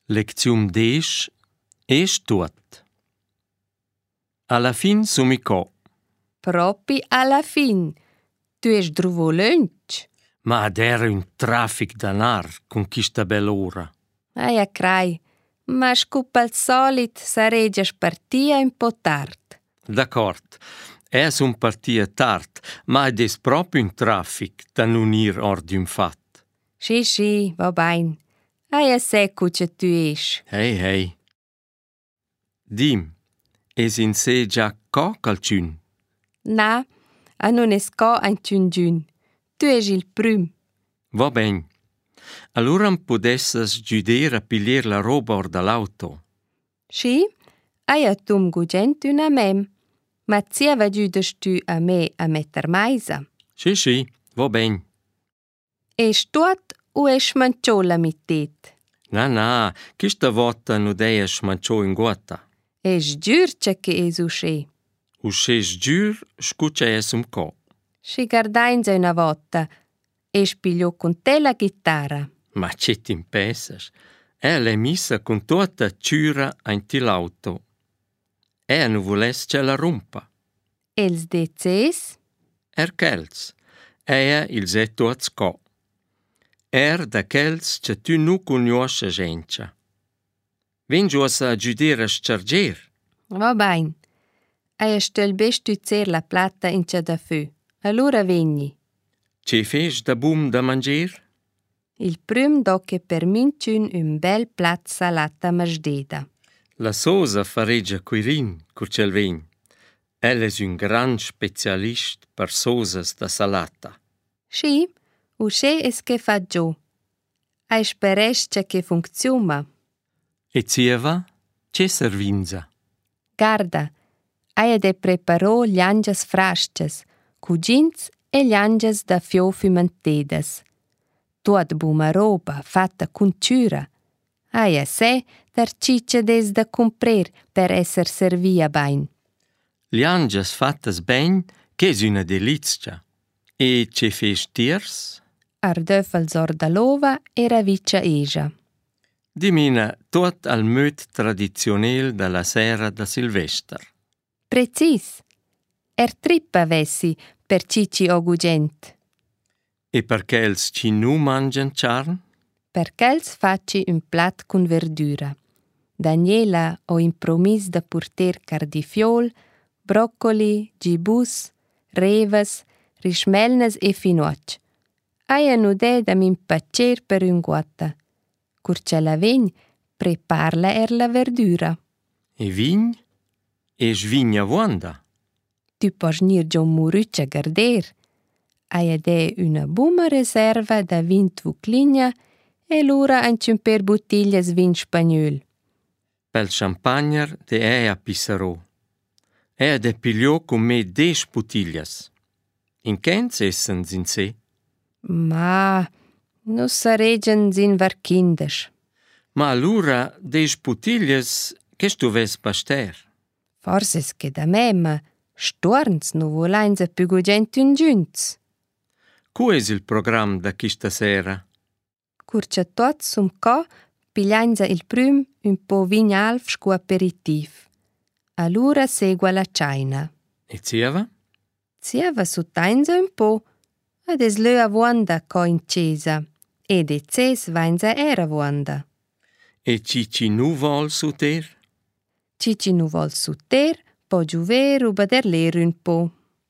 Leczium 10 e tuot. Alla fin sumi co. Propi alla fin. Tu es druvo lunch. Ma ad era un traffic d'anar con questa bella ora. Aia crai, ma scupa al solit sareggias partia un po' tard. D'acord, es un partia tard, ma ed es proprio un traffic da non ir or d'un fat. Sì, va bain. Aia secco che tu es. Hey. Dim, es in se già co calciun? Na, a non es co an giun. Tu es il prüm. Va ben. Allora podessas giuder a piglier la roba or dall'auto. Sì, aia tum gugent una mem. Ma zieva giudes tu a me a metter maisa. Sì, va ben. Es tuot o es manciola mittet? Na, questa volta non deia smanciò in guata. Es giurce che es usce. Usces giur, scuccia es un co. Si gardainza una volta. Es pigliò con te la chitarra. Ma c'è timpessas. L'è missa con tutta ciura anti l'auto. Non volesse ce la rompa. Els deces? Chels. Il zè tuots co. Da chels che tu nu conosce gencia. Vengios a giudere a scerger. Va bain. Aia stel bestuzer la plata in c'è da fü. Allora vegni. Ce fes da bum da manger? Il prüm docche per minciun un bel plat salata masdeda. La sosa fareggia quirin, curcel vegn. Es un gran specialist per sosas da salata. Sì, usce es che fa giù. Ai speresce che funziona. E zieva? Ce servinza? Guarda, aia de preparò gli angias frasces, cugins e gli angias da fio fumentedas. Tuot buma roba fatta con ciura. Aia se dar ciccia des da comprer per esser servia bain. Gli angias fattas ben, che es una delizia. E ce fes tiers? Ardöffels ordalova e raviccia eja. Dimina tot al möt tradizionel dalla sera da Silvester. Precis. Trippa vessi per cici ogugent. E perché els ci nu mangian charn? Perch'els facci un plat con verdura. Daniela ho impromis da purter cardifiol, broccoli, gibus, revas, rismelnas e finoc. Aia nu de da m'impacer per un guata. Curcella vegn, preparla la verdura. E vign? E svigna vuanda? Tu pos nir giò muruccia garder. Aia de una buma reserva da vin tvucligna e l'ura anciun per bottiglias vin spagnol. Pel champagner de a Pissarò. De pigliò con me 10 bottiglias. In chens essens in se? Ma, nu sareggian zin varchindes. Ma allura 10 bottiglias che stuves paster? Forses che da me, ma storns nu volainza più gugent un giunz. Cu es il program da questa sera? Curcia tot sum co, piglianza il prüm un po' vignalf scu aperitiv. Allura segua la chaina. E zieva? Zieva suttainza un po', ed es löa vuanda co in cesa, ed e ces vainza era vuanda. E Cici nu vol suter? Cici nu vol sutter, po giuver ruba der ler un po'.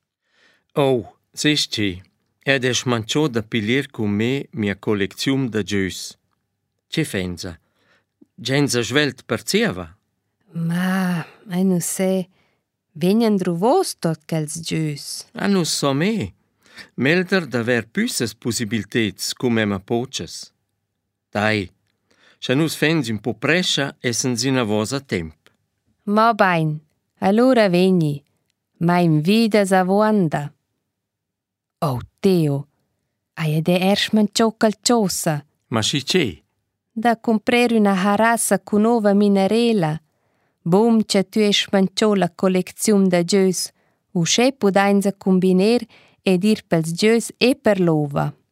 Oh, ses ci. Es manciò da piglier con me mia collezium da gius. Ce fenza? Genza svelt per zieva? Ma, nu se, vegnan druvos tot quels gius. Nu so me. Melder d'aver püsses possibilitets cum ema poches. Dai, se nus fens un po' prescia essens in a vos a temp. Ma bain, allora vegni, ma in vida sa vuanda. Oh, Teo, aia de erst manciò calciosa. Ma si c'è? Da comprare una harassa con nova minerela. Bom che tu es manciò la collezione da gius, usce pudainza combiner ed ir pels gius e per l'ova.